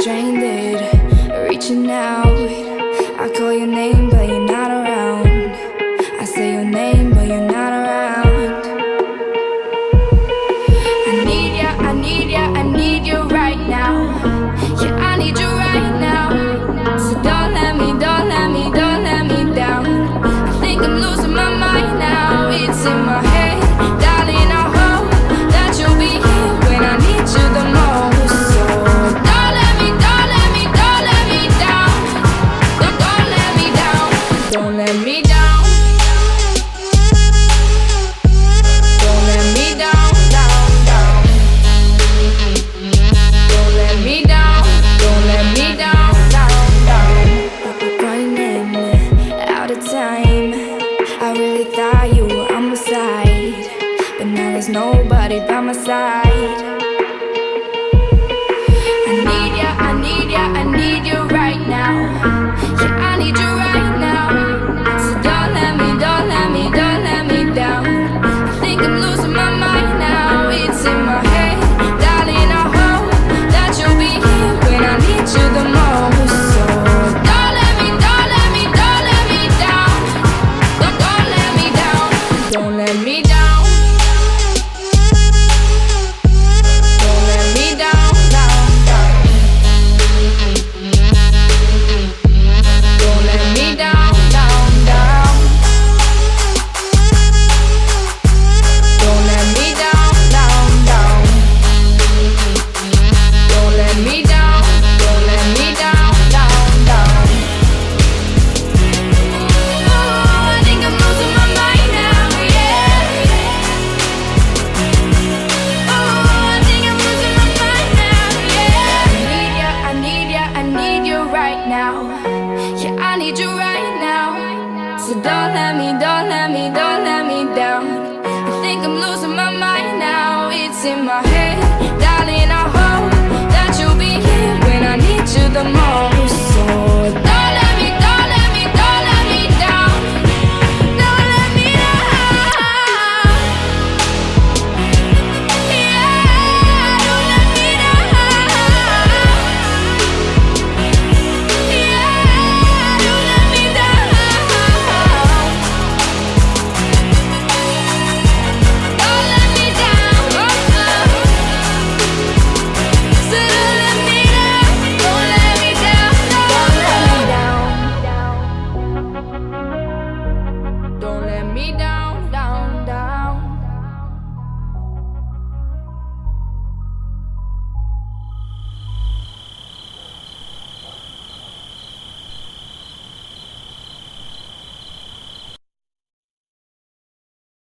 stranded, reaching out. I call your name, but you're not around. I say your name, but you're not around. I need ya, I need ya, I need you right now. Yeah, I need you right now. So don't let me, don't let me, don't let me down. I think I'm losing my mind now. It's in my head, darling, I hope that you'll be here when I need you the most. So don't let me, don't let me, don't let me down. Don't let me down. Don't let me down. Don't let me down, down, down. Don't let me down. Don't let me down, down, down. Running out of time. I really thought you were on my side, but now there's nobody by my side. I need ya, I need ya, I need you right now. Yeah, I need you right now. So don't let me, don't let me, don't let me down. I think I'm losing my mind now. It's in my head, darling, I hope that you'll be here when I need you the most. So don't let me, don't let me, don't let me down. Don't let me down. Don't let me down. Don't let me down, down, down. Don't let me down, down, down. Don't let me down, down, down. Don't let me down, don't let me down, down, down. Oh, I think I'm losing my mind now, yeah. Oh, I think I'm losing my mind now, yeah. I need ya, I need ya, I need you right now. Yeah, I need you right now. So don't let me, don't let me, don't let me down. I think I'm losing my mind now. It's in my head.